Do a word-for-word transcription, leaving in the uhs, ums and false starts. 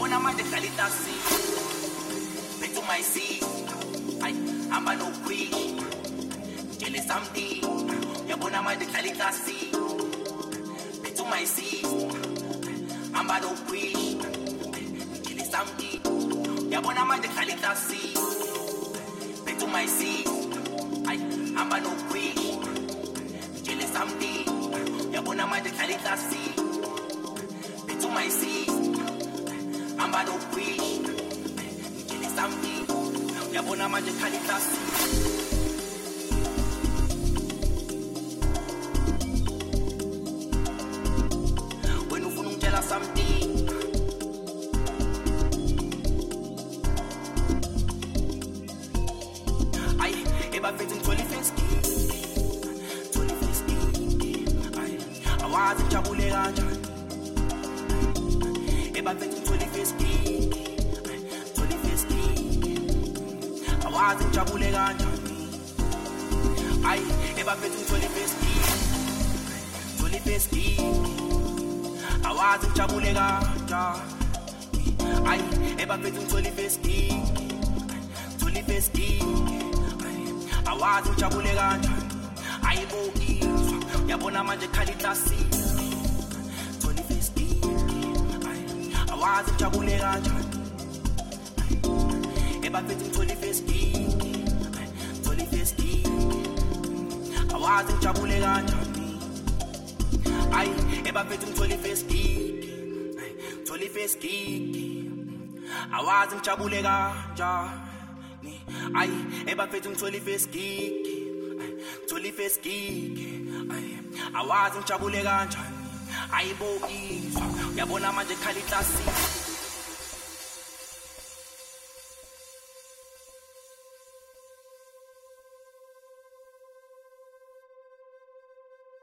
uyabona manje dlala itasi bethu mayisi ay hamba no quick ngele something uyabona manje dlala itasi bethu mayisi hamba no quick ngele something uyabona manje dlala itasi bethu mayisi ay hamba no quick ngele something uyabona manje dlala itasi bethu mayisi hamba no quick ngele something uyabona manje dlala itasi when ufuna ungitshela something ay ebafethu ngithola ifeski ngithola ifeski ay awazi ngijabule kanjani ebafethu ngithola ifeski ngithola ifeski awazi ngijabule kanjani ay ebafethu ngithola ifeski ngithola ifeski awazi ngijabule kanjani ay ebafethu ngithola ifeski ngithola ifeski awazi ngijabule kanjani ayibokizwa uyabona manje khala itasi ngithola ifeski awazi ngijabule kanjani ebafethu ngithola ifeski ngithola ifeski awazi ngijabule kanjani ay ebafethu ngithola ifeski ngithola ifeski awazi ngijabule kanjani ay ebafethu ngithola ifeski ngithola ifeski ay awazi ngijabule kanjani ayibokizwa uyabona manje khala itasi